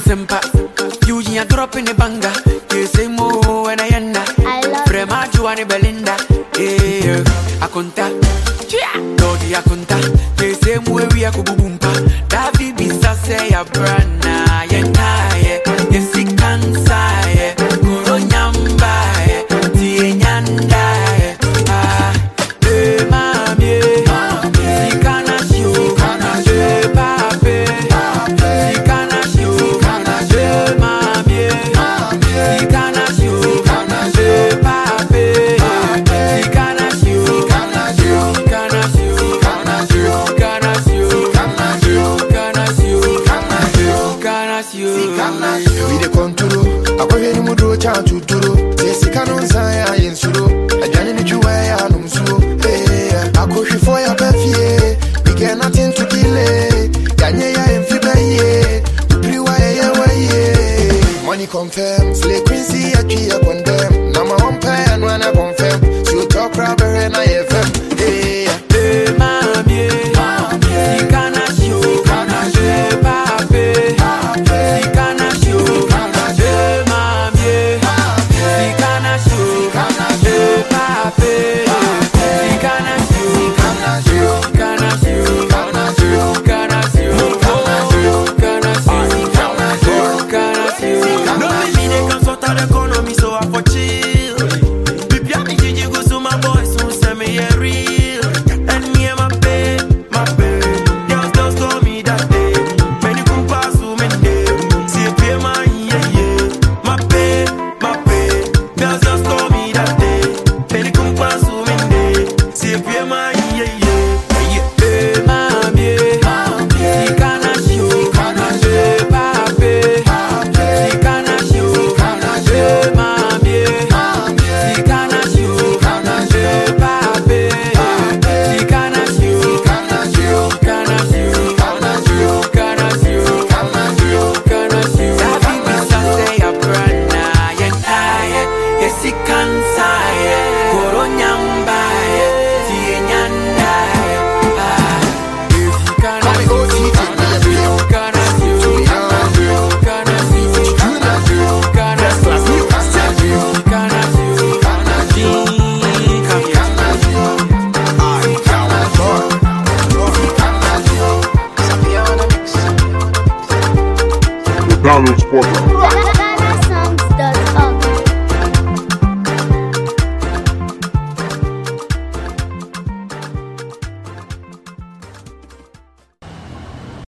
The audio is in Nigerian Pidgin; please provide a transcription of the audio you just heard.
Asempa, you a drop in the banga. You say more and I end up. Frema Juani Belinda. Eh, Akunta. Lodi Akunta. They say more we are kubumpa. Davi bisa say a brana. Yena ye. Yesi kansa ye. Kuro nyamba ye. Tie nyanda ye. Ah, eh mami. Sikana shio. Eh pape. Sikana shio. Eh mami. Sikana shio. Eh pape. Sikana shio. Sikana shio. We the control. I go ahead and do a chant to do. Yes, you can't say I ain't sure. I don't need you. I am so. Hey, I go for your birthday. We get nothing to delay. Yanya and Fibaye. Money confirm. Slay Quincy, I cheer condemn. Now my own pen when I confirm. So talk rubber and I FM. Hey, hey, mommy. Sikana shio. Hey, pape. Sikana shio. Hey, mommy. Sikana shio. Hey, pape. Sikana shio. Sikana shio. Sikana shio. Sikana shio. Sikana shio. No me they can sort out the economy, so I for chill. Pipi a Gigi go so my boys who send me a real. And me and my babe. Girls just call me that day. Many come pass who me day. See pay my yeah. My babe. Girls just call me that day. Many come pass who me day. See pay my yeah. Hey, mommy. Sikana shio. Hey, pape. Sikana shio. Hey, mommy. Sikana shio. Hey, pape. Sikana shio. Sikana shio. Davi bisa say a brana. Yena ye. Yesi kansa ye. Kuro nyamba ye. Tie nyanda ye. Ah, Sikana shio. Sikana shio. Sikana shio. Sikana shio. Sikana shio. Sikana shio. Sikana shio. The Download Spotlight.